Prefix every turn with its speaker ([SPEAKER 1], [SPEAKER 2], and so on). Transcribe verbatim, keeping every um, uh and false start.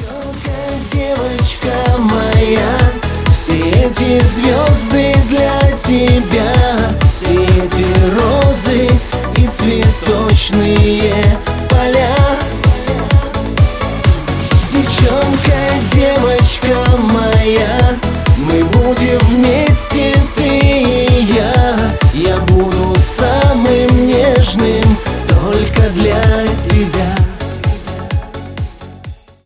[SPEAKER 1] Девочка моя, все эти звезды для тебя, все эти розы и цветочные поля. Девчонка, девочка